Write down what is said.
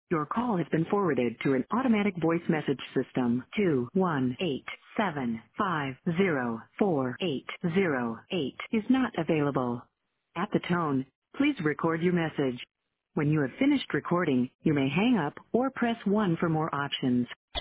Your call has been forwarded to an automatic voice message system. 21875048808 is not available. At the tone, please record your message. When you have finished recording, you may hang up or press 1 for more options.